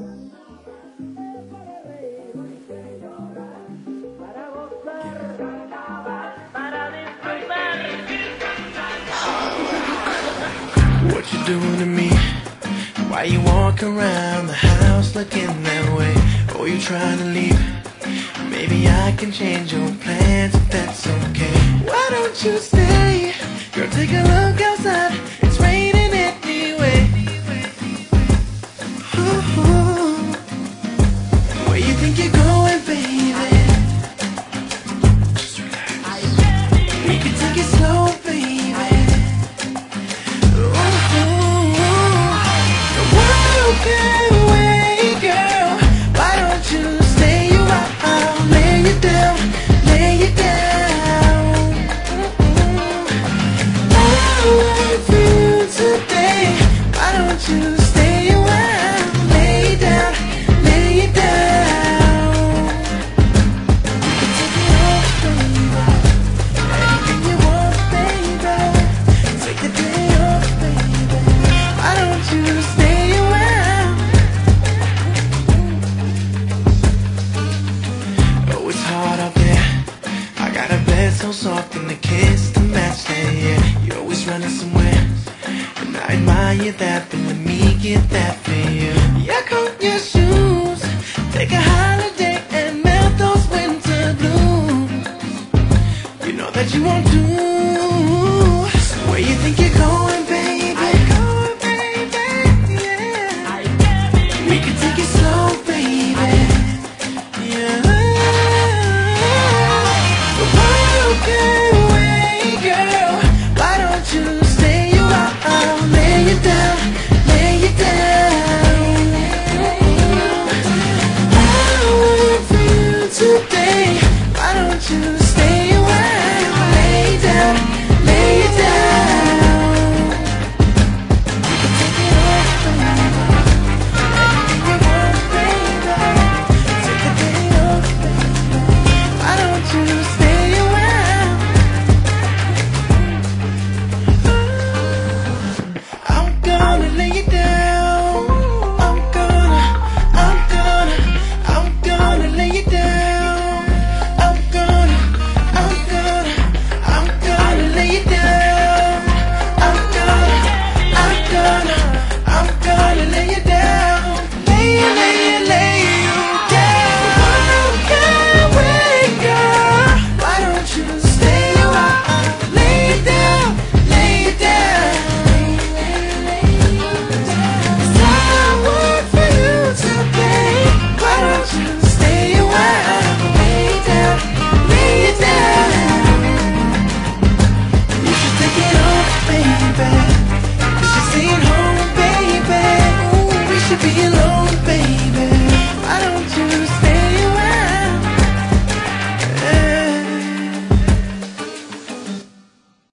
What you doing to me? Why you walk around the house looking that way? Oh, you trying to leave? Maybe I can change your plans if that's okay. Why don't you stay? Girl, take a look outside. It's raining anyway. Ooh. Where you think you're going, baby? Just relax. We can take it slow, baby. Okay, wait, girl. Why don't you stay a while? I'll lay you down, lay you down. I'll wait for you today. Why don't you stay a while? Lay you down, lay you down. You can take it off, baby. Anything you want, baby. Take the day off, baby. Why don't you stay? So soft and the kiss to match that, yeah. You're always running somewhere, and I admire that, but let me get that.